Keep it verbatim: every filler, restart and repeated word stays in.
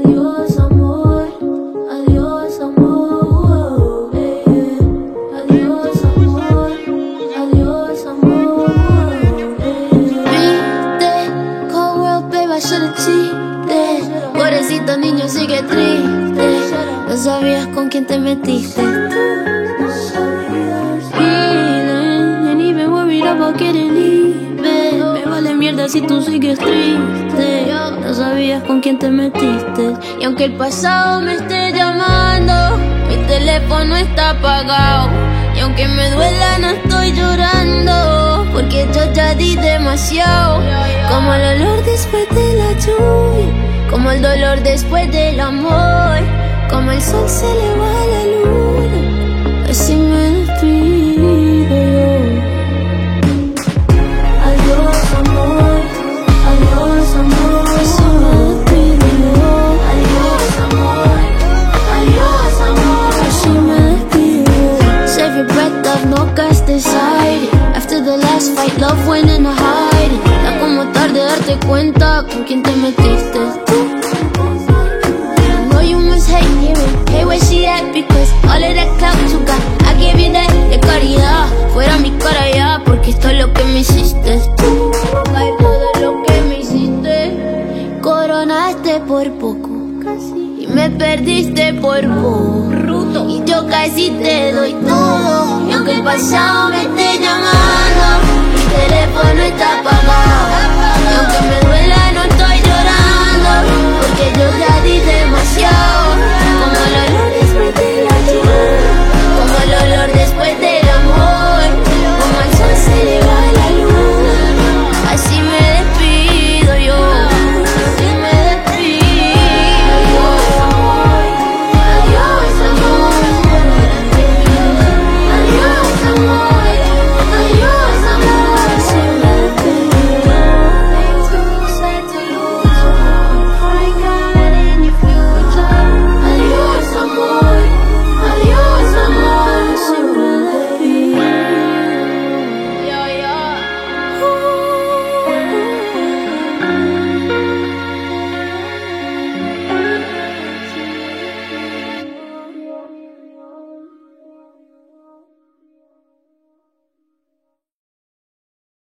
Adiós amor, adiós amor, eh, eh. Adiós amor, adiós amor, eh, eh. Viste, cold world, babe, I should've cheated. Pobrecito niño sigue triste. No sabías con quién te metiste. Feeling, ain't even worried about getting even. Me vale mierda si tú sigues triste. No sabías con quién te metiste. Y aunque el pasado me esté llamando, mi teléfono está apagado. Y aunque me duela no estoy llorando, porque yo ya di demasiado. Como el olor después de la lluvia, como el dolor después del amor, como el sol se le va a la luna, así me despido yo. Adiós amor, adiós amor, Así me despido yo. adiós amor, adiós amor. Así me despido. Save your breath, love, no gas decided. After the last fight, love went in a hiding. Da como tarde darte cuenta con quién te metiste. I know you must hate hearing, hey, where she at? Because all of that clout you got, I gave you that de caridad. Fuera mi cara ya, porque esto es lo que me hiciste tú. Ay, todo lo que me hiciste. Coronaste por poco, casi, y me perdiste por poco. Y yo casi te doy todo. Y aunque el pasado me esté llamando, mi teléfono está apagado. Y aunque me duela no